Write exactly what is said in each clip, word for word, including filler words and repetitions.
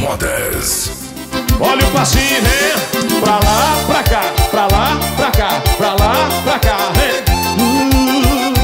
Modas. Olha o passinho, hein? Pra lá, pra cá, pra lá, pra cá, pra lá, pra cá, hein? Uh.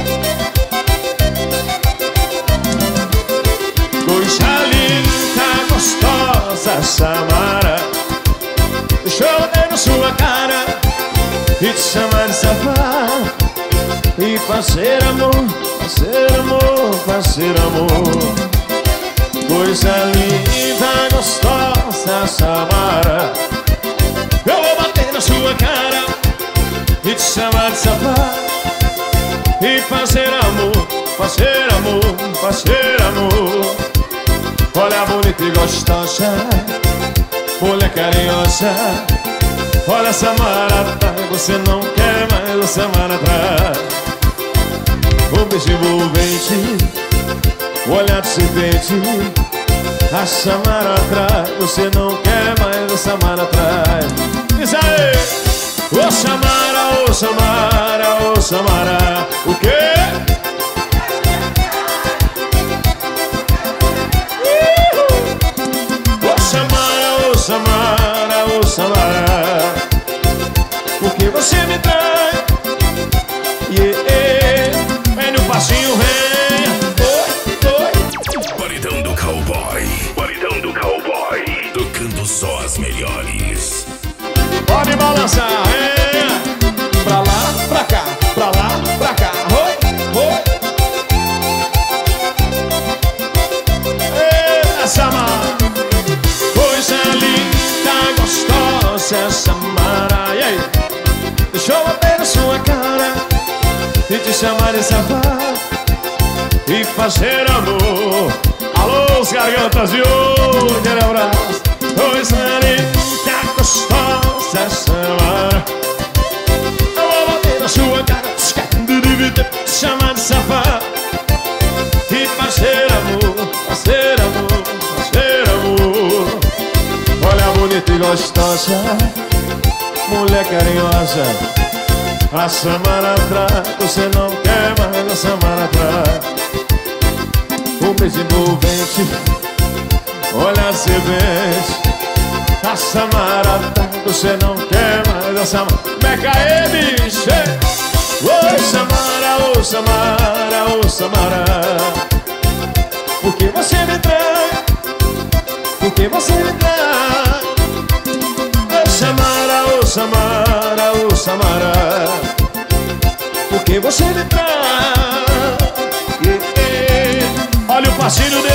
Coisa linda, gostosa, Samara. Deixa eu bater na sua cara e te chamar de safado e fazer amor, fazer amor, fazer amor. Coisa linda, gostosa, Samara. Eu vou bater na sua cara e te chamar de safado e fazer amor, fazer amor, fazer amor. Olha bonita e gostosa, mulher carinhosa. Olha Samara, você não quer mais o Samara atrás. Um beijo envolvente, o olhar de serpente. A Samara atrás, você não quer mais a Samara atrás. Diz aí! Ô Samara, ô Samara, ô Samara. O quê? Ô Samara, ô Samara, ô Samara. Por que você me trai? Yeah, yeah. Vem no passinho, vem. Oi, oi. Paredão do Cowboy. Paredão do Cowboy. Tocando só as melhores. Pode balançar, é. Pra lá, pra cá, pra lá, pra cá. Oi, oi. Eita, Samara. Coisa linda, gostosa, Samara. E aí? Deixa eu bater na sua cara e te chamar de safado e fazer amor. Alô, os gargantas de ouro, aquele abraço. Coisa linda, gostosa, Samara. Eu vou bater na sua cara, te chamar de safado e fazer amor, fazer amor, fazer amor. Olha bonita e gostosa, mulher carinhosa. A Samara atrás, você não quer mais a Samara atrás. Um beijo envolvente, olhar serpente. A Samara atrás, você não quer mais a Samara. Meca aí, bicho. Oi Samara, ô Samara, ô Samara. Por que você me trai? Por que você me trai? Ô Samara, ô Samara, ô Samara. Por que você me trai? Yeah, yeah. Olha o passinho